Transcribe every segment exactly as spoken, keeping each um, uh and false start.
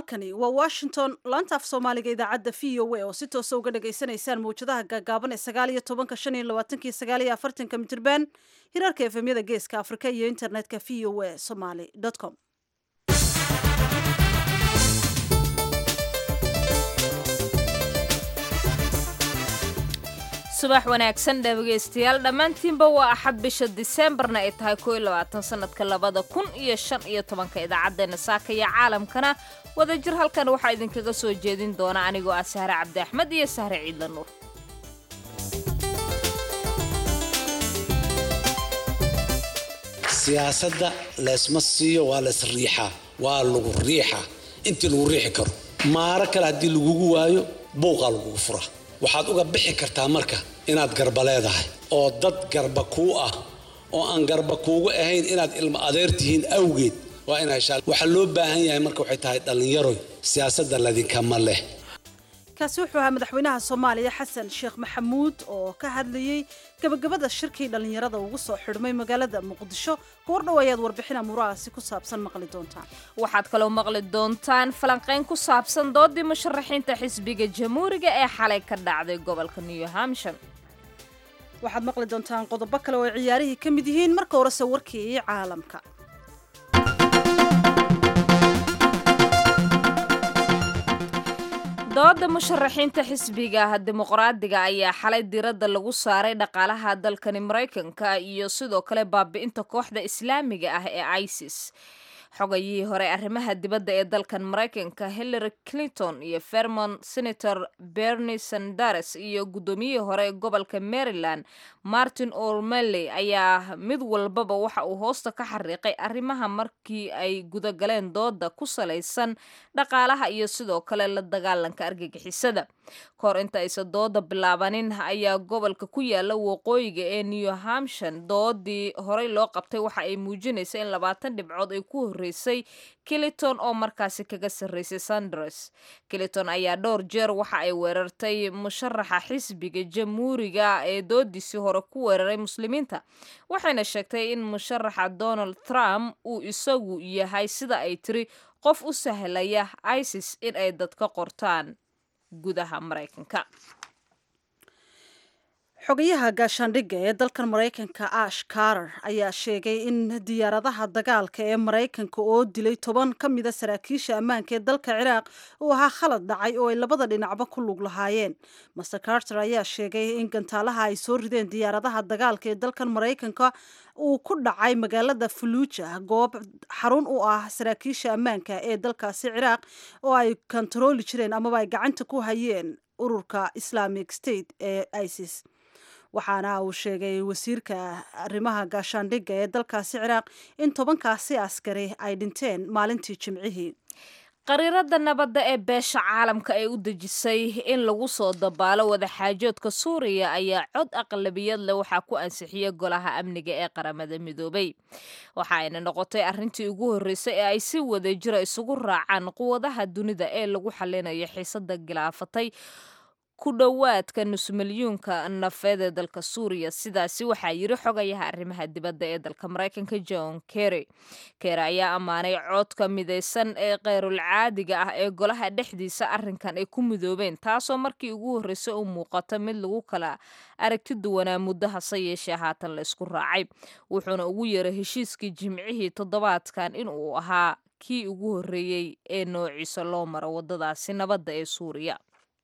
halkani waa washington laanta af soomaaliga idaacadda v o a oo si toosa uga dhagaysanaysaan mawjadaha gaagaaban ee sagaal iyo tobanka shan iyo labaatanki sagaal iyo afartanka mitirban hirarka efemyada geeska afrika iyo internetka v o a somaly com. subax wanaagsan dhegeystayaal dhammaantiinba waa axad bisha diseembarna ay tahay koo iyo labaatan sanadka labada kun iyo shan iyo tobanka idaacadeena saaka iyo caalamkana wadajir halkan waxaa idinkaga soo jeedin doona anigoo ah sahre cabdi axmed iyo sahre ciidla nuur. siyaasadda leesma siiyo waa lees riixaa waa lagu riixaa intii lagu riixi karo maaro kale haddii lagugu waayo buuqaa lagugu fura waxaad uga bixi kartaa marka inaad garba leedahay oo dad garba kuu ah oo aan garba kuugu ahayn inaad ilmo adeer tihiin awgeed waa in heshaa waxaa loo baahan yahay marka waxay tahay dhallinyaroy siyaasadda ladinkama leh. kaasi wuxuu ahaa madaxweynaha soomaaliya xasan sheekh maxamuud oo ka hadlayey gabagabada shirkii dhallinyarada ugu soo xidhmay magaalada muqdisho goordhow ayaad warbixin amuurahaasi ku saabsan maqli doontaan. waxaad kaloo maqli doontaan falanqayn ku saabsan doodii musharaxiinta xisbiga jamhuuriga ee xalay ka dhacday gobolka new hampshire. waxaad maqli doontaan qodobo kale oo ay ciyaarihii ka mid yihiin marka horese warkii caalamka. dooda musharaxiinta xisbiga dimuqraadiga ayaa xalay diiradda lagu saaray dhaqaalaha dalkani maraykanka iyo sidoo kale baabi'inta kooxda islaamiga ah ee isis. xogayihii hore arrimaha dibadda ee dalkan maraykanka hillary clinton iyo vermont senator bernie sanders iyo guddoomiyihii hore ee gobolka maryland martin o'malley ayaa mid walbaba waxa uu hoosta ka xariiqay arrimaha markii ay gudagaleen dooda ku salaysan dhaqaalaha iyo sidoo kale la dagaalanka argagixisada. kahor inta aysan dooda bilaabanin ayaa gobolka ku yaala waqooyiga ee new hampshire doodii horey loo qabtay waxa ay muujinaysa in labaatan dhibcood ay ku horreysay clinton oo markaasi kaga sarreysay sanders. clinton ayaa dhowr jeer waxa ay weerartay musharaxa xisbiga jamhuuriga ee doodiisii hore ku weeraray muslimiinta waxayna sheegtay in musharaxa donald trump uu isagu yahay sida ay tiri qof u sahlaya isis in ay dadka qortaan gudaha maraykanka. xogayaha gaashaandhigga ee dalkan maraykanka ash carter ayaa sheegay in diyaaradaha dagaalka ee maraykanka oo dilay toban ka mida saraakiisha ammaanka ee dalka ciraaq uu ahaa khalad dhacay oo ay labada dhinacba ku lug lahaayeen. master carter ayaa sheegay in gantaalaha ay soo rideen diyaaradaha dagaalka ee dalkan maraykanka uu ku dhacay magaalada fallujah goob xarun u ah saraakiisha ammaanka ee dalkaasi ciraaq oo ay kontarooli jireen amaba ay gacanta ku hayeen ururka islamic state ee isis. waxaana uu sheegay wasiirka arrimaha gaashaandhigga ee dalkaasi ciraaq in tobankaasi askari ay dhinteen maalintii jimcihii. qariirada nabadda ee beesha caalamka ay u dejisay in lagu soo dabaalo wadaxaajoodka suuriya ayaa cod aqlabiyad leh waxaa ku ansixiyay golaha amniga ee qaramada midoobay. waxa ayna noqotay arrintii ugu horreysay ee ay si wadajira isugu raacaan quwadaha dunida ee lagu xalinayo xiisada gilaafatay ku dhowaadka nus milyuunka nafeed ee dalka suuriya. sidaasi waxaa yiri xogayaha arrimaha dibadda ee dalka maraykanka john kerry. kerry ayaa ammaanay codka midaysan ee keyrul caadiga ah ee golaha dhexdiisa arrinkan ay ku midoobeen taasoo markii ugu horreysay u muuqata mid lagu kala aragti duwanaa muddo hase yeeshee haatan la isku raacay. wuxuuna ugu yeeray heshiiskii jimcihii toddobaadkan in uu ahaa kii ugu horreeyey ee noociisa loo maro waddadaasi nabadda ee suuriya.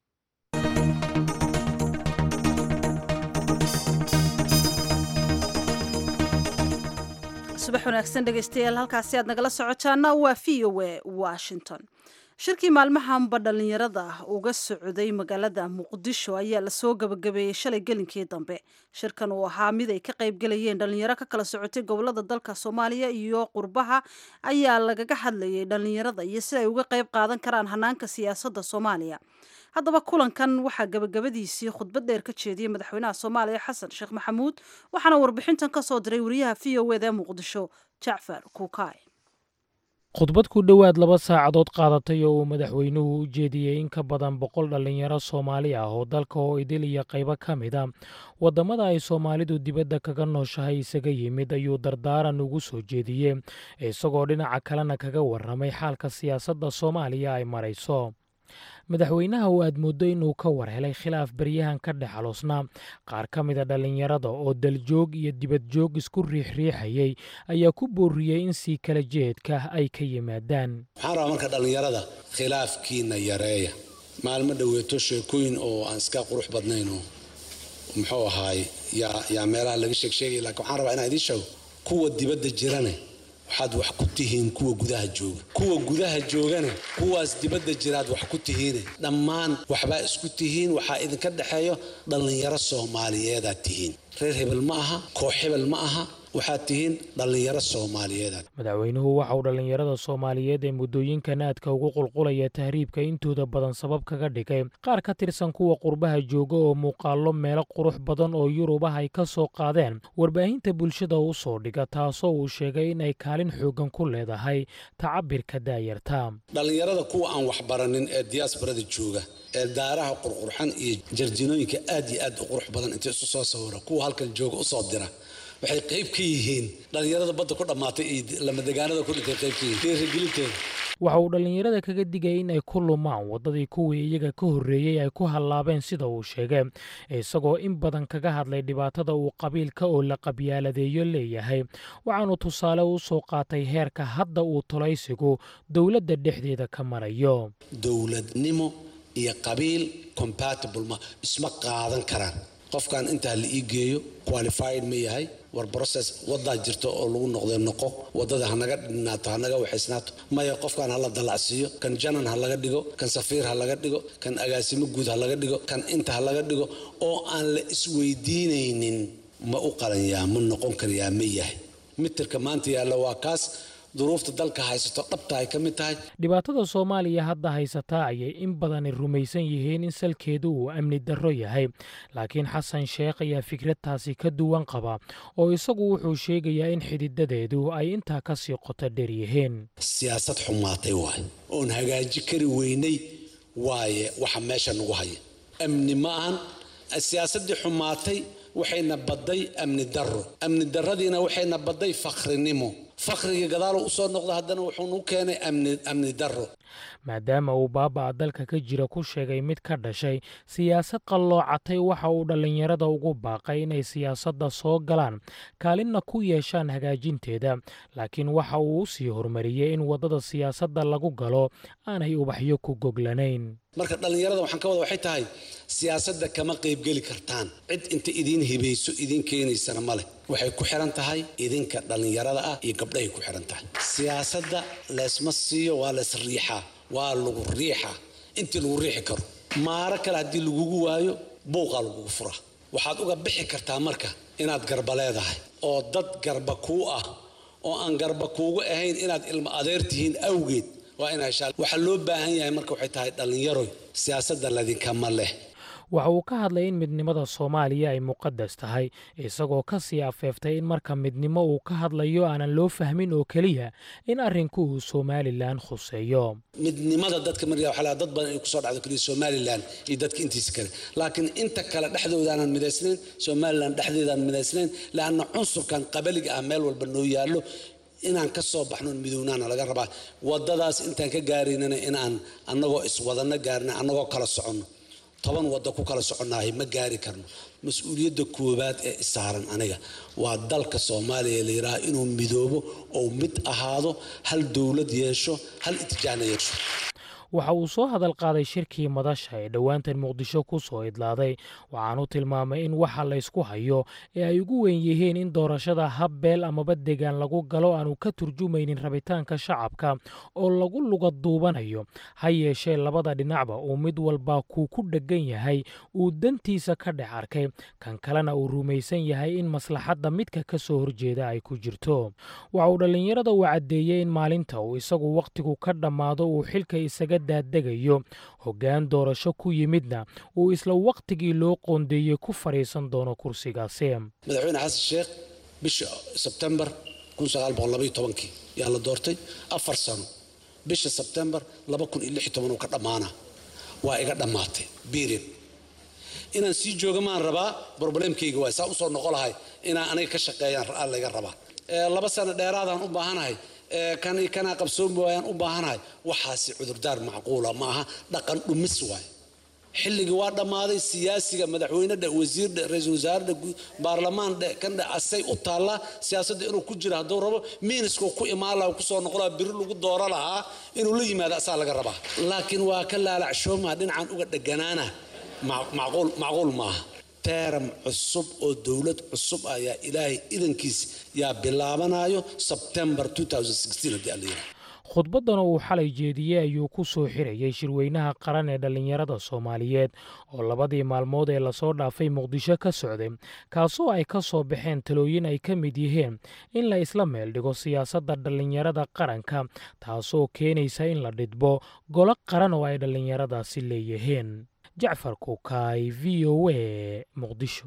subax wanaagsan dhegaystayaal halkaasi aad nagala socotaana waa v o a washington. shirkii maalmahanba dhallinyarada uga socday magaalada muqdisho ayaa lasoo gabagabeeyey shalay gelinkii dambe. shirkan uu ahaa mid ay ka qaybgalayeen dhallinyaro ka kala socotay gobolada dalka soomaaliya iyo qurbaha ayaa lagaga hadlayay dhallinyarada iyo sida ay uga qayb qaadan karaan hanaanka siyaasadda soomaaliya. haddaba kulankan waxaa gabagabadiisii khudbad dheer ka jeediyey madaxweynaha soomaaliya xasan sheekh maxamuud waxaana warbixintan ka soo diray wariyaha v o eda muqdisho jacfar kuukaay. khudbad ku dhowaad laba saacadood qaadatay oo uu madaxweynuhu u jeediyey in ka badan boqol dhallinyaro Soomaali ah oo dalka oo idil iyo qaybo ka mid ah waddamada ay Soomaalidu dibadda kaga nooshahay isaga yimid ayuu dardaaran ugu soo jeediyey isagoo dhinaca kalena kaga warramay xaalka siyaasadda Soomaaliya ay marayso. madaxweynaha oo aad moodo inuu ka war helay khilaaf baryahan ka dhex aloosnaa qaar ka mid a dhallinyarada oo daljoog iyo dibadjoog isku riixriixayay ayaa ku booriyey in sii kala jeedka ay ka yimaadaan. waxaan rabaa marka dhallinyarada khilaafkiina yareeya. maalmo dhoweeto sheekooyin oo aan iska qurux badnayn oo muxuu ahaay yaa yaa meelaha laga sheeg sheegay laakiin waxaan rabaa inaan idiin sheego kuwa dibadda jirane waxaad wax ku tihiin kuwa gudaha jooga kuwa gudaha joogana kuwaas dibadda jiraad wax ku tihiin dhammaan waxba isku tihiin waxa idinka dhaxeeyo dhalinyaro Soomaaliyeed aad tihiin reer hebel ma aha koox hebel ma aha waxaad tihiin dhalinyaro Soomaaliyeed. madaxweynuhu waxa uu dhalinyarada Soomaaliyeed ee muddooyinkan aadka ugu qulqulaya tahriibka intooda badan sabab kaga dhigay qaar ka tirsan kuwa qurbaha jooga oo muuqaallo meelo qurux badan oo Yurub ah ay ka soo qaadeen warbaahinta bulshada u soo dhiga taasoo uu sheegay in ay kaalin xoogan ku leedahay tacabirka daayarta. dhalinyarada kuwa aan wax baranin ee diasporada jooga ee daaraha qurqurxan iyo jarjinooyinka aad iyo aad u qurux badan inta isu soo sawira kuwa halkan jooga u soo dira waxay qayb ka yihiin dhalinyarada badda ku dhamaatay iyo lama deegaanada ku dhintay qayb ka yihiin dhiirigelinteeda. waxa uu dhalinyarada kaga digay in ay ku lumaan waddadii kuwii iyaga ka horreeyey ay ku hallaabeen sida uu sheegay isagoo in badan kaga hadlay dhibaatada uu qabiilka oo la qabyaaladeeyo leeyahay waxaanu tusaale u soo qaatay heerka hadda uu tolaysigu dowladda dhexdeeda ka marayo. dowladnimo iyo qabiil compatible ma isma qaadan karaan. qofkan inta la ii geeyo qualified ma yahay war process wada jirto oo lagu noqdo noqo wadada hanaga dhinaato hanaga waxaysnaato maya qofkan hala dalacsiyo kan janan ha laga dhigo kan safiir ha laga dhigo kan agaasimo guud ha laga dhigo kan inta ha laga dhigo oo aan la isweydiinaynin ma u qalanyaa ma noqon karayaa ma yahay mitirka maanta yaalla waa kaas duruufta dalka haysato dhabta ay ka mid tahay. dhibaatada Soomaaliya hadda haysata ayay in badan rumaysan yihiin in salkeedu uu amni darro yahay laakiin Xasan Sheekh ayaa fikradtaasi ka duwan qaba oo isagu wuxuu sheegayaa in xididadeedu ay intaa ka sii qoto dheer yihiin. siyaasad xumaatay waay oon hagaaji kari weynay waaye waxa meesha nagu haya amni ma ahan siyaasadii xumaatay waxayna baday amni darro amni darradiina waxayna baday faqrinimo faqriga gadaal u soo noqdo haddana wuxuu u keenay amni amni darro. maadaama uu baabaa dalka ka jira ku sheegay mid ka dhashay siyaasad qalloocatay waxa uu dhalinyarada ugu baaqay inay siyaasadda soo galaan kaalinna ku yeeshaan hagaajinteeda laakiin waxa uu u sii horumariyey in waddada siyaasadda lagu galo aanay ubaxyo ku goglanayn. marka dhalinyarada waxaan ka wada waxay tahay siyaasadda kama qayb geli kartaan cid inta idin hibayso idin keenaysana male waxay ku xiran tahay idinka dhalinyarada ah iyo gabdhahay ku xiran tahay. siyaasadda leesma siiyo waa lees riixaa waa lagu riixaa intii lagu riixi karo maara kale haddii lagugu waayo buuqaa lagugu furaa. waxaad uga bixi kartaa marka inaad garba leedahay oo dad garba kuu ah oo aan garba kuugu ahayn inaad ilmo adeer tihiin awgeed waa in heshaa. waxa loo baahan yahay marka waxay tahay dhalinyaro siyaasadda ladinkama leh. waxa uu ka hadlay in midnimada Soomaaliya ay muqadas tahay isagoo ka sii afeeftay in marka midnimo uu ka hadlayo aanan loo fahmin oo kaliya in arrinku uu Somaliland khuseeyo. midnimada dadka markaa waxa la dad badan ay ku soo dhacdo kaliya Somaliland iyo dadka intiisa kale laakiin inta kale dhexdooda aanan midaysnayn Somaliland dhexdeeda aan midaysnayn laana cunsurkan qabaliga ah meel walba noo yaalo inaan ka soo baxno midownaana laga rabaa wadadaas intaan ka gaarinana inaan annagoo iswadana gaarna annagoo kala socono toban wada ku kala soconahay ma gaari karno. mas'uuliyadda koobaad ee isaaran aniga waa dalka Soomaaliya la yiraahdo inuu midoobo oo mid ahaado hal dawlad yeesho hal itijaana yeesho. waxa uu soo hadal qaaday shirkii madasha ee dhowaantan Muqdisho ku soo idlaaday waxaanu tilmaamay in waxa la isku hayo ee ay ugu weyn yihiin in doorashada habbeel amaba deegaan lagu galo aanu ka turjumaynin rabitaanka shacabka oo lagu luga duubanayo ha yeeshee labada dhinacba uu mid walba ku ku dhagan yahay uu dantiisa ka dhex arkay kan kalena uu rumaysan yahay in maslaxadda midka ka soo horjeeda ay ku jirto. waxa uu dhalinyarada u cadeeyay in maalinta uu isagu waqtigu ka dhamaado uu xilka isaga daadagayo hoggaan doorasho ku yimidna uu isla waqtigii loo qoondeeyay ku fariisan doono kursigaasi. madaxweyne xasan sheekh bisha September kun sagaal boqol laba iyo tobankii yaa la doortay afar sano bisha September laba kun iyo lix iyo toban uu ka dhamaana waa iga dhamaatay period inaan sii joogo maan rabaa problemkayga waa saa u soo noqon lahay inaan aniga ka shaqeeyaan ra'a laga rabaa ee laba sano dheeraadaan u baahanahay ee kan kana qabsoon waayaan u baahanahay waxaasi cudurdaar macquula ma aha dhaqan dhumis waay xilliga waa dhamaaday siyaasiga madaxweynaha wasiirka ra'iisul wasaaraha baarlamaanka kan asay u taala siyaasadda inuu ku jiro haduu rabo miinisku ku imaala ku soo noqolaa bir lagu dooro lahaa inuu la yimaado asaa laga rabaa laakiin waa ka laalacshooma dhinacan uga dhaganaana macquul macquul maaha teeram cusub oo dawlad cusub ayaa ilaahay idankiis yaa bilaabanayo September twenty sixteen hadii la yiraahdo khudbadan uu xalay jeediyay ayuu ku soo xirayay shirweynaha qaran ee dhalinyarada Soomaaliyeed oo labadii maalmood ee la soo dhaafay Muqdisho ka socday kaasoo ay ka soo baxeen talooyin ay ka mid yihiin in la isla meel dhigo siyaasadda dhalinyarada qaranka taasoo keenaysa in la dhidbo golo qaran oo ay dhalinyaradaasi leeyihiin Jacfar Kukaay V O A Muqdisho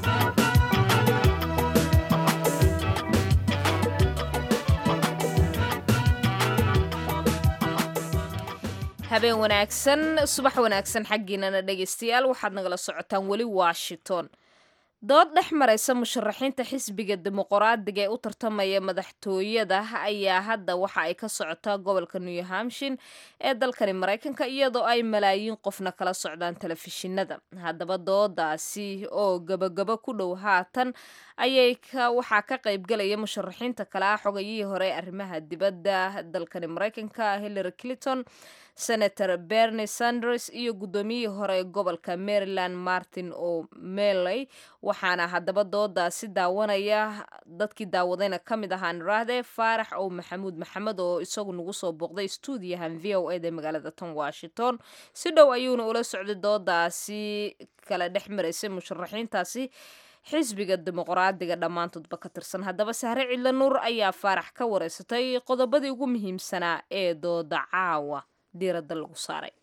habeen wanaagsan subax wanaagsan xaqiinana dhageystayaal waxaad nagala socotaan wali Washington dood dhex maraysa musharaxiinta xisbiga dimuqraadiga ee u tartamaya madaxtooyada ayaa hadda waxa ay ka socotaa gobolka New Hampshire ee dalkani Mareykanka iyadoo ay malaayiin qofna kala socdaan telefishinada haddaba doodaasi oo gabagaba ku dhow haatan ayay waxa ka qayb galaya musharaxiinta kala xogayihii hore arrimaha dibadda dalkani Mareykanka Hillary Clinton Senator Bernie Sanders iyo gudoomiyihii hore gobolka Maryland Martin O'Malley waxaana haddaba doodaasi daawanaya dadkii daawadayna ka mid ahaan raade Faarax oo Maxamuud Maxamed oo isagu nagu soo booqday stuudiyahan V O A ee magaalada tan Washington si dhow ayuuna ula socday doodaasi kala dhex maraysay musharaxiintaasi xisbiga dimuqraadiga dhamaantoodba ka tirsan haddaba Sahre Cidla Nuur ayaa Faarax ka wareysatay qodobadii ugu muhiimsanaa ee dooda caawa diiradda lagu saaray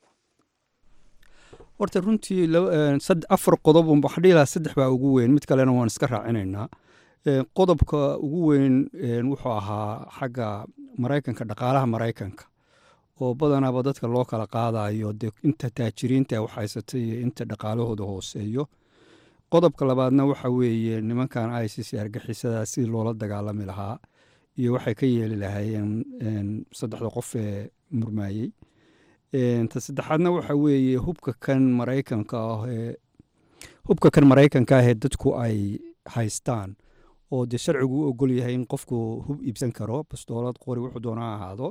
horta runtii afar qodob un baxdii lahaa saddex baa ugu weyn mid kalena waan iska raacinaynaa qodobka ugu weyn wuxuu ahaa xagga Mareykanka dhaqaalaha Mareykanka oo badanaaba dadka loo kala qaadayo inta taajiriinta wax haysatay iyo inta dhaqaalahooda hooseeyo qodobka labaadna waxa weeye nimankan ISIS argixisada si loola dagaalami lahaa iyo waxay ka yeeli lahaayeen saddexda qof ee murmaayay ta saddexaadna waxa weeye hubka kan Mareykanka ah ee hubka kan Mareykanka ah ee dadku ay haystaan oo de sharcigu u ogol yahay in qofku hub iibsan karo bastoolad qori wuxuu doonaa ahaado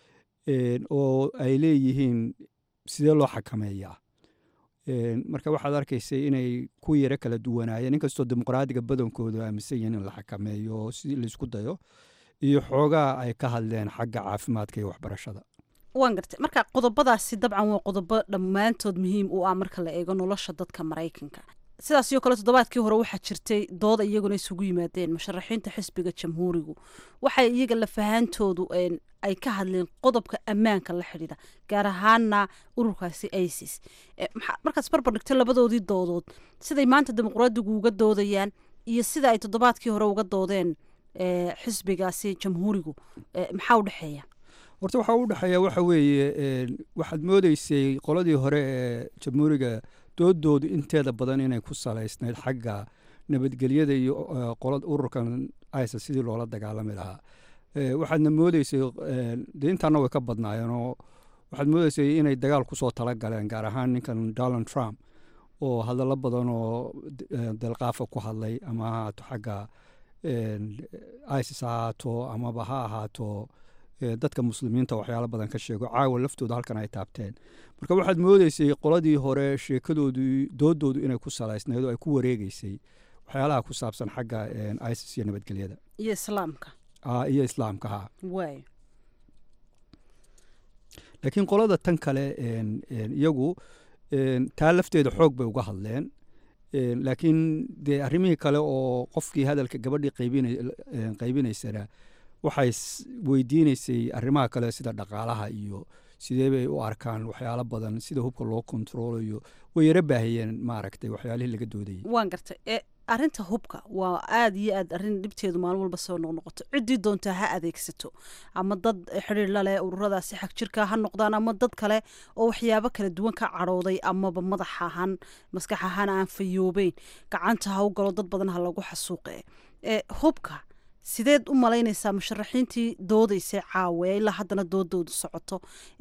oo ay leeyihiin sidee loo xakameeyaa marka waxaad arkaysay inay ku yara kala duwanaayeen inkastoo dimuqraadiga badankooda aaminsan yihiin in la xakameeyo si la isku dayo iyo xoogaa ay ka hadleen xagga caafimaadka iyo waxbarashada waan gartay marka qodobadaasi dabcan waa qodobo dhammaantood muhiim u ah marka la eego nolosha dadka Mareykanka sidaas iyo kale toddobaadkii hore waxaa jirtay dood iyaguna isugu yimaadeen musharaxiinta xisbiga jamhuurigu waxay iyaga la fahantoodu ay ka hadleen qodobka ammaanka la xidhiidha gaar ahaana ururkaasi ISIS markaas barbar dhigtay labadoodii doodood siday maanta dimuqraadigu uga doodayaan iyo sida ay toddobaadkii hore uga doodeen xisbigaasi jamhuurigu maxaa u dhexeeya horta waxa u dhaxeeya waxa weeye waxaad moodaysay qoladii hore ee jamhuuriga doodoodu inteeda badan inay ku salaysnayd xagga nabadgelyada iyo qolada ururkan ISIS sidii loola dagaalami lahaa waxaadna moodaysay intaana way ka badnaayeen oo waxaad moodaysay inay dagaal kusoo talagaleen gaar ahaan ninkan Donald Trump oo hadallo badan oo dalqaafa ku hadlay ama ha ahaato xagga ISIS ha ahaato amaba ha ahaato dadka muslimiinta waxyaalo badan ka sheego caawa laftooda halkan ay taabteen marka waxaad moodaysay qoladii hore sheekadoodu doodoodu inay ku salaysnayd oo ay ku wareegaysay waxyaalaha ku saabsan xagga ISIS iyo nabadgelyada iyo islaamka ah iyo islaamka ha way laakiin qolada tan kale iyagu taa lafteeda xoog bay uga hadleen laakiin dee arrimihii kale oo qofkii hadalka gabadhii qaybinaysana waxay weydiinaysay arrimaha kale sida dhaqaalaha iyo sidee bay u arkaan waxyaalo badan sida hubka loo kontroolayo way yara baahiyeen maaragtay waxyaalihii laga doodayay waan gartay arrinta hubka waa aada iyo aad arrin dhibteedu maalin walba soo noqnoqoto ciddii doontaa ha adeegsato ama dad xidhiir la leh ururadaasi xag jirka ha noqdaan ama dad kale oo waxyaabo kala duwan ka cadhooday amaba madax ahaan maskax ahaan aan fayoobeyn gacanta ha u galo dad badan ha lagu xasuuqe ee hubka sideed u malaynaysaa musharaxiintii doodaysay caawe ilaa haddana doodoodu socoto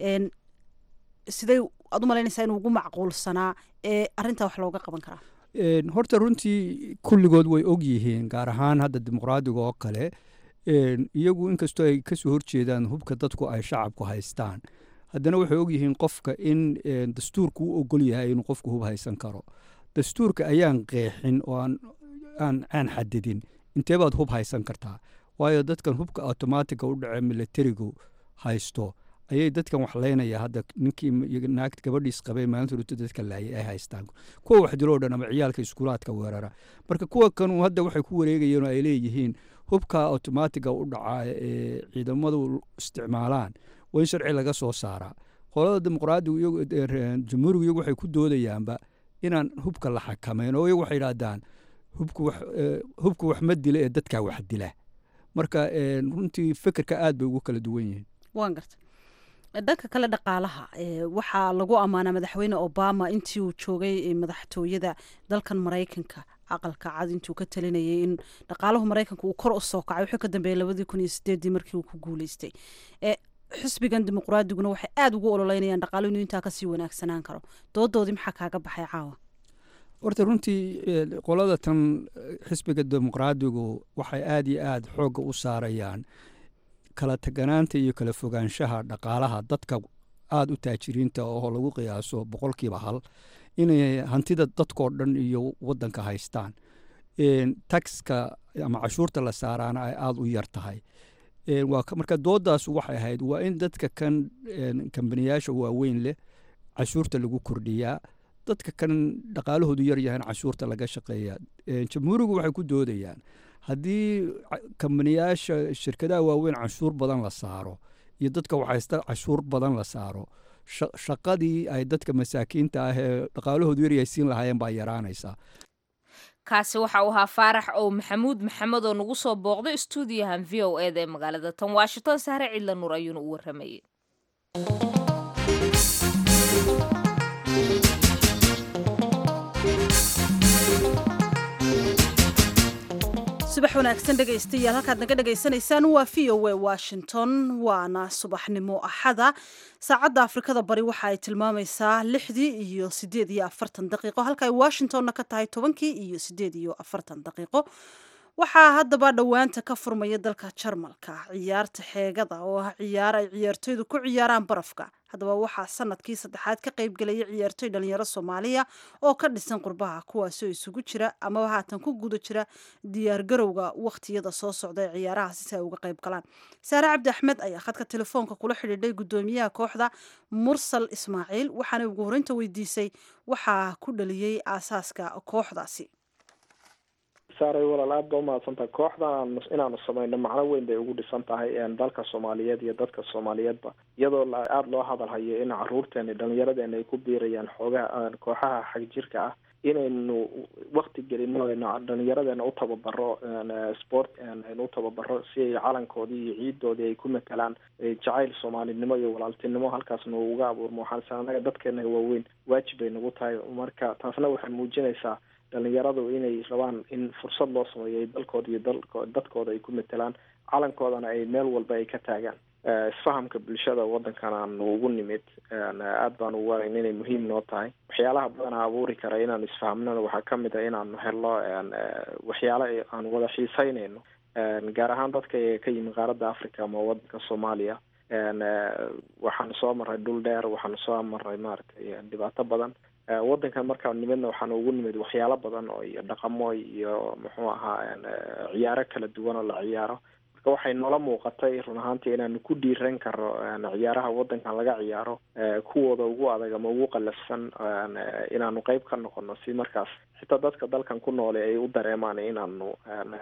sidee aad u malaynaysaa inuu ugu macquulsanaa ee arrintaa wax looga qaban karaa horta runtii kulligood way og yihiin gaar ahaan hadda dimuqraadiga oo kale iyagu inkastoo ay kasoo horjeedaan hubka dadku ay shacabku haystaan haddana waxay og yihiin qofka in dastuurku u ogol yahay inuu qofku hub haysan karo dastuurka ayaan qeexin oo aan aan xadidin intee baad hub haysan kartaa waayo dadkan hubka automatiga u dhace militarigu haysto ayay dadkan wax leynaya hadda ninkii naagta gabadhiis qabay maalinta ruuta dadka laayay ay haystaan kuwa wax diloo dhan ama ciyaalka iskuulaadka weerara marka kuwa kanu hadda waxay ku wareegayeen oo ay leeyihiin hubka automatiga u dhaca ee ciidamadu isticmaalaan waa in sharci laga soo saaraa qolada dimuqraadigu iyagu jamhuurigu iyagu waxay ku doodayaanba inaan hubka la xakameyn oo iyagu waxay yidhaahdaan hubku wax hubku wax ma dila ee dadkaa wax dila marka runtii fikirka aad bay ugu kala duwan yihiin waan garta dhanka kale dhaqaalaha waxaa lagu ammaanaa madaxweyne obama intii uu joogay madaxtooyada dalkan maraykanka aqalka cad intuu ka talinayay in dhaqaalahu maraykanka uu kor u soo kacay wuxuu ka dambeeyey labadii kun iyo sideedii markii uu ku guuleystay xisbigan dimuqraadiguna waxay aada ugu ololeynayaan dhaqaalo inuu intaa kasii wanaagsanaan karo doodoodii maxaa kaaga baxay caawa horta runtii qolada tan xisbiga dimuqraadigu waxay aada iyo aada xoogga u saarayaan kala taganaanta iyo kala fogaanshaha dhaqaalaha dadka aada u taajiriinta oo lagu qiyaaso boqolkiiba hal inay hantida dadkoo dhan iyo wadanka haystaan taxka ama cashuurta la saaraana ay aada u yar tahay marka doodaas waxay ahayd waa in dadka kan kambaniyaasha waaweyn leh cashuurta lagu kordhiyaa dadka kan dhaqaalahoodu yar yahan cashuurta laga shaqeeya jamhuurigu waxay ku doodayaan haddii kambaniyaasha shirkadaha waaweyn cashuur badan la saaro iyo dadka waxaysta cashuur badan la saaro shaqadii ay dadka masaakiinta ah ee dhaqaalahoodu yaryahay siin lahaayeen baa yaraanaysaa kaasi waxa uu ahaa faarax ow maxamuud maxamed oo nagu soo booqday stuudiyahan v o eda ee magaalada tan washington sahre cidla nuur ayuuna u waramayey subax wanaagsan dhegaystayaal halkaad naga dhegaysanaysaan waa v o a washington waana subaxnimo axada saacadda afrikada bari waxa ay tilmaamaysaa lixdii iyo sideed iyo afartan daqiiqo halka ay washingtonna ka tahay tobankii iyo sideed iyo afartan daqiiqo waxaa haddaba dhowaanta ka furmaya dalka jarmalka ciyaarta xeegada oo ah ciyaar ay ciyaartoydu ku ciyaaraan barafka haddaba waxaa sanadkii saddexaad ka qayb gelaya ciyaartoy dhalinyaro soomaaliya oo ka dhisan qurbaha kuwaasoo isugu jira amaba haatan ku guda jira diyaargarowga wakhtiyada soo socda ee ciyaarahaasi si ay uga qayb galaan saare cabdi axmed ayaa khadka telefoonka kula xidhiidhay guddoomiyaha kooxda mursal ismaaciil waxaana ugu horreynta weydiisay waxaa ku dhaliyey aasaaska kooxdaasi saaray walaal aad ba umahadsantahay kooxdan inaanu samayno macno weyn bay ugu dhisan tahay dalka soomaaliyeed iyo dadka soomaaliyeedba iyadoo aada loo hadalhayo in caruurteena dhalinyaradeenna ay ku biirayaan xoogaha kooxaha xag jirka ah inaynu wakti gelino dhalinyaradeena u tababaro sport aynu u tababaro si ay calankoodii iyo ciidoodii ay ku matalaan jacayl soomaalinimo iyo walaaltinimo halkaasna uga abuurmo waxaanse anaga dadkeena waaweyn waajib bay nagu tahay marka taasna waxay muujinaysaa dhalinyaradu inay rabaan in fursad loo sameeyo dalkooda iyo dadkooda ay ku matalaan calankoodana ay meel walba ay ka taagaan isfahamka bulshada wadankan aanu ugu nimid aad baan ugu arayn inay muhiim noo tahay waxyaalaha badana abuuri kara inaanu isfahamnana waxaa kamid a inaanu helno waxyaala aanu wada xiiseynayno gaar ahaan dadka ka yimi qaaradda africa ama wadanka soomaaliya waxaanu soo maray dhul dheer waxaanu soo maray maaragtay dhibaato badan wadankan markaan nimidna waxaana ugu nimid waxyaalo badan oo iyo dhaqamo iyo muxuu ahaa ciyaaro kala duwan oo la ciyaaro marka waxay noola muuqatay run ahaantii inaanu ku dhiiran karo ciyaaraha wadankan laga ciyaaro kuwooda ugu adag ama ugu qalafsan inaanu qeyb ka noqono si markaas xitaa dadka dalkan ku noole ay u dareemaan inaanu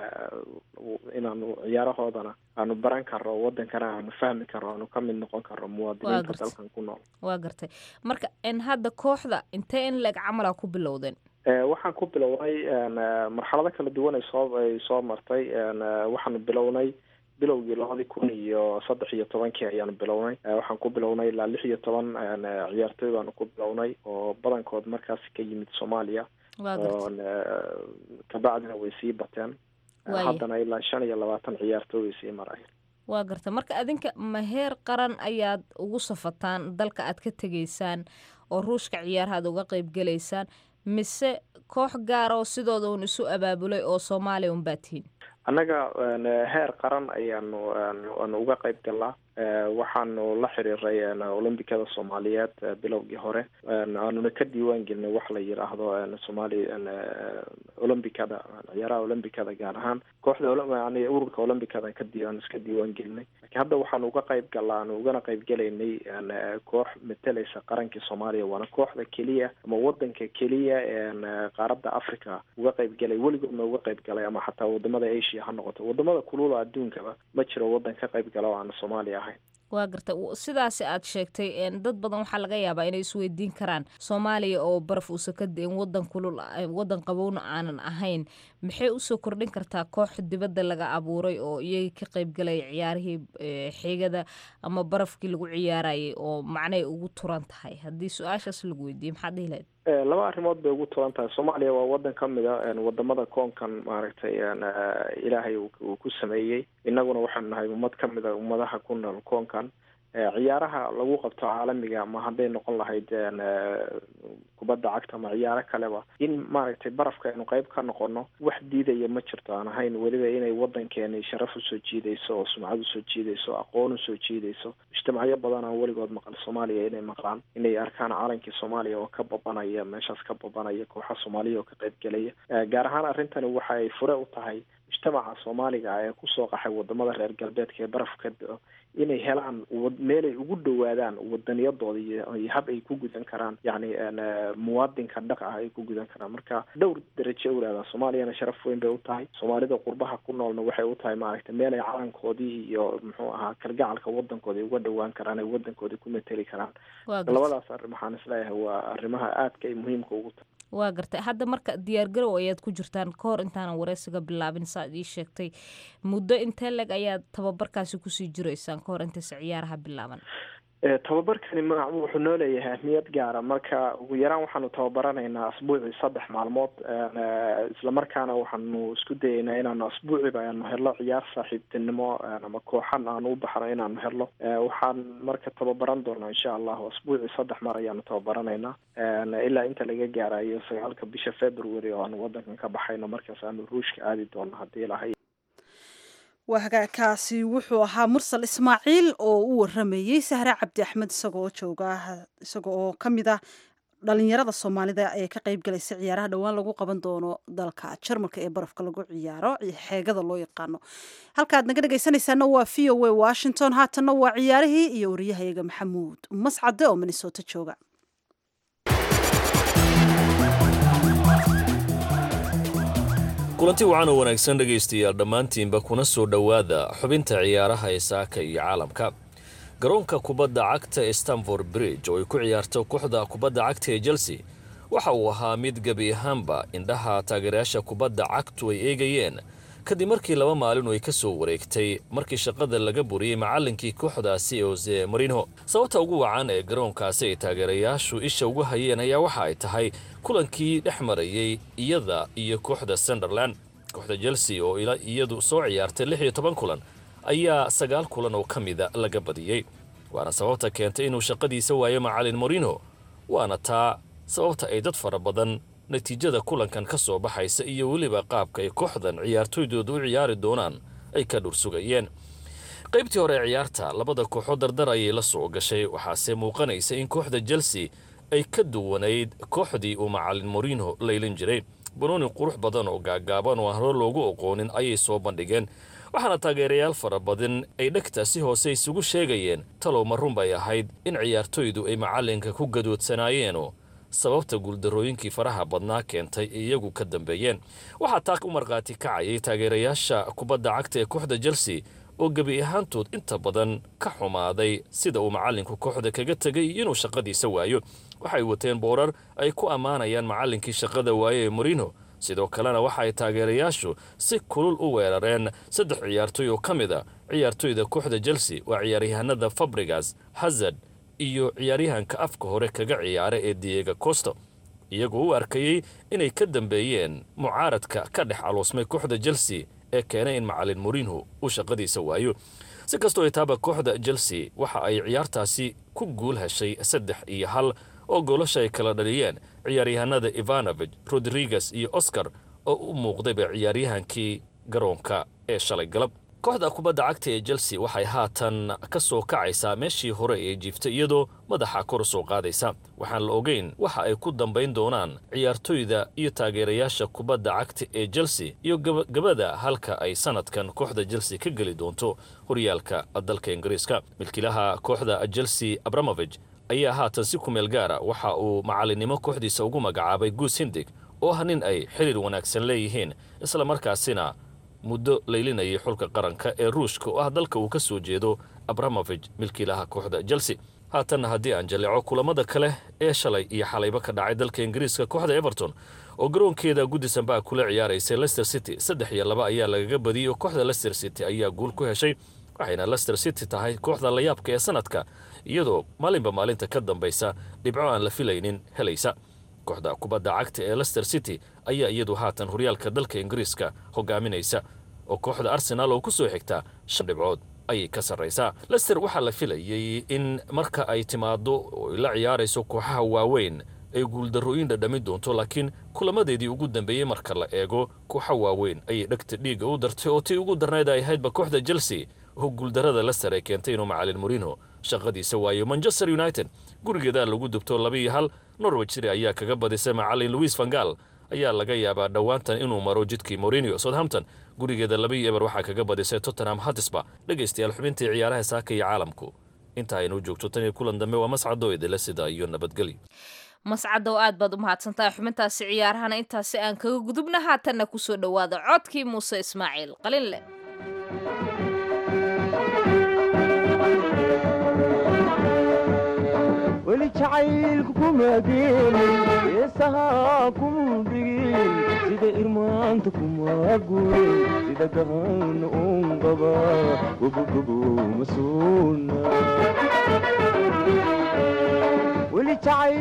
inaanu ciyaarahoodana aanu baran karo wadankana aanu fahmi karo aanu kamid noqon karo muwaadiniinta dalkan ku nool waa gartay marka in hadda kooxda intee in leg camala ku bilowdeen waxaan ku bilownay marxalado kala duwan ay soo ay soo martay waxaan bilownay bilowgii labadii kun iyo saddex iyo tobankii ayaanu bilownay waxaan ku bilownay ilaa lix iyo toban ciyaartooy baanu ku bilownay oo badankood markaas ka yimid soomaaliya oo kabacdina way sii bateen haddana ilaa shan iyo labaatan ciyaartooy way sii maraya waa garta marka adinka ma heer qaran ayaad ugu safataan dalka aad ka tegaysaan oo ruushka ciyaaraha aad uga qayb gelaysaan mise koox gaar oo sidooda un isu abaabulay oo soomaaliya un baa tihiin annaga heer qaran ayaanu aanu uga qayb galnaa waxaanu la xiriiray olombikada soomaaliyeed bilowgii hore aanuna ka diiwaan gelinay wax la yidhaahdo somaali olombikada ciyaaraha olombikada gaar ahaan kooxda ururka olombikada ka diiwaan iska diiwaan gelinay laakiin hadda waxaanu uga qayb galnaa aanu ugana qayb gelaynay koox matalaysa qarankii soomaaliya waana kooxda keliya ama wadanka keliya qaaradda africa uga qayb galay weligoodna uga qayb galay ama xataa wadamada asia ha noqoto wadamada kulula adduunkaba ma jiro wadan ka qayb gala oo aan soomaaliya ahayn waa garta sidaasi aad sheegtay dad badan waxaa laga yaabaa inay isweydiin karaan soomaaliya oo baraf uusa ka da-in wadan kulul wadan qabowna aanan ahayn maxay usoo kordhin kartaa koox dibadda laga abuuray oo iyaga ka qayb galaya ciyaarihii xigada ama barafkii lagu ciyaarayay oo macnay ugu turan tahay haddii su-aashaas lagu weydiiyey maxaad dhihi lahayd laba arrimood bay ugu turan tahay soomaaliya waa wadan ka mid a wadamada koonkan maaragtay ilaahay uu ku sameeyey innaguna waxaanu nahay ummad ka mid a ummadaha ku nool koonkan ciyaaraha lagu qabto caalamiga ama hadday noqon lahayd kubadda cagta ama ciyaaro kaleba in maaragtay barafka aynu qayb ka noqono wax diidaya ma jirto aan ahayn weliba inay wadankeeni sharaf usoo jiidayso oo sumcad usoo jiidayso aqoon usoo jiidayso mujtamacyo badan aan weligood maqal soomaaliya inay maqlaan inay arkaan calankii soomaaliya oo ka babanaya meeshaas ka babanaya kooxa soomaaliya oo ka qayb gelaya gaar ahaan arrintani waxa ay fure u tahay mujtamaca soomaaliga ee kusoo qaxay wadamada reer galbeedka ee barafka do inay helaan meelay ugu dhawaadaan wadaniyadooda iyo hab ay ku gudan karaan yani muwaadinka dhaq ah ay ku gudan karaan marka dhowr darajo ulaada soomaaliyana sharaf weyn bay u tahay soomaalida qurbaha ku noolna waxay u tahay maaragtay meel ay calankoodii iyo muxuu ahaa kalgacalka wadankooda uga dhawaan karaan ay wadankoodii ku mateli karaan labadaas arrin waxaan isleeyahay waa arrimaha aadka ay muhiimka ugu tahay waa gartay hadda marka diyaargarow ayaad ku jirtaan ka hor intaanan wareysiga bilaabin saaad ii sheegtay muddo intee leg ayaad tababarkaasi kusii jiraysaan ka hor intaysa ciyaaraha bilaaban tababarkani magac wuxuu noo leeyahay ahmiyad gaara marka ugu yaraan waxaanu tababaranaynaa asbuucii saddex maalmood islamarkaana waxaanu isku dayaynaa inaanu asbuuciba aanu helno ciyaar saaxiibtinimo ama kooxan aanu u baxno inaanu helno waxaan marka tababaran doonaa insha allahu asbuucii saddex mar ayaanu tababaranaynaa ilaa inta laga gaarayo sagaalka bisha february oo aanu wadankan ka baxayno markaas aanu ruushka aadi doono haddii lahay waa hagaagkaasi wuxuu ahaa mursal ismaaciil oo u waramayey sahre cabdi axmed isagoo jooga isaga oo ka mid ah dhalinyarada soomaalida ee ka qayb galaysa ciyaaraha dhowaan lagu qaban doono dalka jarmalka ee barafka lagu ciyaaro xeegada loo yaqaano halkaad naga dhegaysanaysaana waa v o a washington haatanna waa ciyaarihii iyo wariyahayaga maxamuud mascade oo minnesota jooga kulanti wacan oo wanaagsan dhegaystayaal dhammaantiinba kuna soo dhowaada xubinta ciyaaraha ee saaka iyo caalamka garoonka kubadda cagta ee stamford bridge oo ay ku ciyaarto kooxda kubadda cagta ee chelsea waxa uu ahaa mid gebi ahaanba indhaha taageerayaasha kubadda cagtu ay eegayeen kadib markii laba maalin ay ka soo wareegtay markii shaqada laga buriyey macallinkii kooxdaasi Jose Mourinho sababta ugu wacan ee garoonkaasi ay taageerayaashu isha ugu hayeen ayaa waxa ay tahay kulankii dhex marayay iyada iyo kooxda Sunderland kooxda Chelsea oo iyadu soo ciyaartay lix iyo toban kulan ayaa sagaal kulan oo kamida laga badiyay waana sababta keentay inuu shaqadiisa waayo macallin Mourinho waana taa sababta ay dad fara badan natiijada kulankan ka soo baxaysa iyo waliba qaabka ay kooxdan ciyaartooydoodu u ciyaari doonaan ay ka dhursugayeen qaybtii hore ciyaarta labada kooxood dardar ayay la soo gashay waxaase muuqanaysa in kooxda Chelsea ay ka duwanayd kooxdii uu macallin Mourinho leylin jiray banooni qurux badan oo gaagaaban oo hore loogu aqoonin ayay soo bandhigeen waxaana taageerayaal fara badan ay dhagta si hoose isugu sheegayeen talow ma run bay ahayd in ciyaartooydu ay macallinka ku gadoodsanaayeen sababta guuldarooyinkii faraha badnaa keentay iyagu ka dambeeyeen waxaa taa u marqaati kacayay taageerayaasha kubadda cagta ee kooxda Chelsea oo gabi ahaantood inta badan ka xumaaday sida uu macallinku kooxda kaga tagay inuu shaqadiisa waayo waxay wateen boorar ay ku ammaanayaan macallinkii shaqada waaye ee morino sidoo kalena waxa ay taageerayaashu si kulul u weerareen saddex ciyaartooy oo ka mid a ciyaartooyda kooxda Chelsea waa ciyaaryahanada Fabregas, Hazard iyo ciyaaryahanka afka hore kaga ciyaara ee Diego Costa iyagoo u arkayay inay ka dambeeyeen mucaaradka ka dhex aloosmay kooxda Chelsea ee keenay in macallin Mourinho uu shaqadiisa waayo si kastoo ay taaba kooxda Chelsea waxa ay ciyaartaasi ku guul heshay saddex iyo hal oo goolasha ay kala dhaliyeen ciyaaryahanada Ivanovic, Rodriguez iyo Oscar oo u muuqday ciyaaryahankii garoonka ee shalay galab kooxda kubadda cagta ee Chelsea waxay haatan ka soo kacaysaa meeshii hore ee jiiftay iyadoo madaxa kor soo qaadaysa waxaan la ogeyn waxa ay ku dambayn doonaan ciyaartooyda iyo taageerayaasha kubadda cagta ee Chelsea iyo gabadha halka ay sanadkan kooxda Chelsea ka gali doonto horyaalka dalka Ingiriiska milkiilaha kooxda Chelsea Abramovich ayaa haatan si ku meel gaara waxa uu macalinimo kooxdiisa ugu magacaabay Gus Hiddink oo ah nin ay xiriir wanaagsan leeyihiin isla markaasina muddo laylinayay xulka qaranka ee Ruushka oo ah dalka uu ka soo jeedo Abramovich milkiilaha kooxda Chelsea haatan haddii aan jaleeco kulamada kale ee shalay iyo xalayba ka dhacay dalka Ingiriiska kooxda Everton oo garoonkeeda Goodison Park kula ciyaaraysay Leicester City saddex iyo laba ayaa lagaga badiyay kooxda Leicester City ayaa guul ku heshay waxayna Leicester City tahay kooxda la yaabka ee sanadka iyadoo maalinba maalinta ka dambaysa dhibco aan la filaynin helaysa kooxda kubadda cagta ee Leicester City ayaa iyadu haatan horyaalka dalka Ingiriiska hogaaminaysa oo kooxda Arsenal oo ku soo xigta shan dhibcood ayay ka sarreysaa Leicester waxaa la filayay in marka ay timaado oo la ciyaarayso kooxaha waaweyn ay guuldarrooyin dhadhami doonto laakiin kulamadeedii ugu dambeeyay marka la eego kooxa waaweyn ayay dhagta dhiiga u dartay oo tii ugu darnayd ay ahaydba kooxda Chelsea oo guuldarrada Leicester ay keentay inuu macallin Mourinho shaqadiisa waayo Manchester United gurigeeda lagu dubto laba iyo hal Norwich City ayaa kaga badisay macallin Louis van Gaal ayaa laga yaabaa dhawaantan inuu maro jidkii Mourinho Southampton gurigeeda laba iyo eber waxaa kaga badisay Tottenham Hotspur dhageystayaal xubintii ciyaaraha saaka iyo caalamku inta aynu joogto tan iyo kulan dambe waa mascado idila sida iyo nabadgelyo mascado aad baad u mahadsantahay xubintaasi ciyaarahana intaasi aan kaga gudubna haatanna ku soo dhawaada codkii Muuse Ismaaciil Qalinle weli jacaylku kuma gelin heesaha kuma dhigin sida irmaanta kuma gurin sida gahan uun qaba gobogobo masuuna weli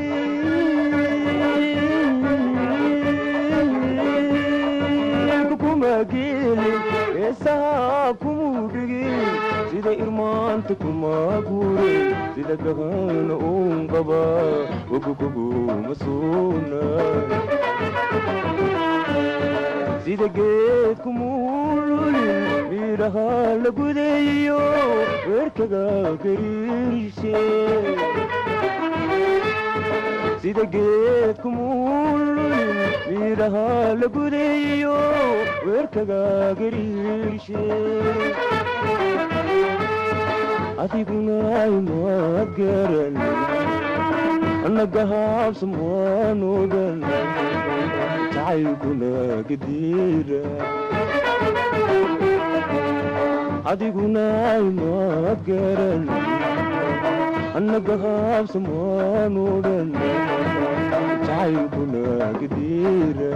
jacaylku kuma gelin heesaha kuma dhigin sida irmaanta kuma gurin sida gahan uun qaba gobogobo masuuna sida geedku muululin midhaha la gudayo weerkaga gariirshe sida geedku muululin midhaha la gudayo weerkaga gariirshe adiguna imaad garan annaga haabsan waan ogan jacaylkuna gadiira adiguna imaad garan annaga haabsan waan ogan jacaylkuna gadiira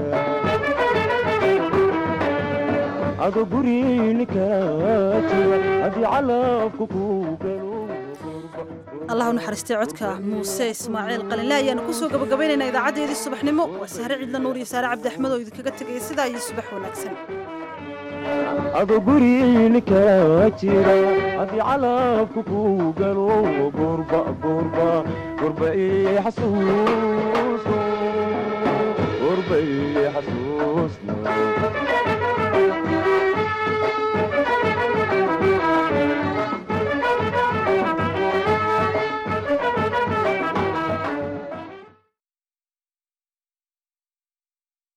ado guriini kaa jira haddii calafku ku galo allah u naxariistay codka Muuse Ismaaciil Qalinle ayaanu ku soo gabagabaynaynaa idaacadeedii subaxnimo waa Sahre Cidla Nuur iyo Saare Cabdi Axmed oo idinkaga tagay sidaa iyo subax wanaagsan ado guriini kaa jira haddii calafku ku galo gurba gurba gurba ii xasuuso gurba ii xasuusna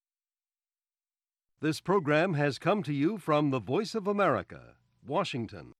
This program has come to you from the Voice of America, Washington.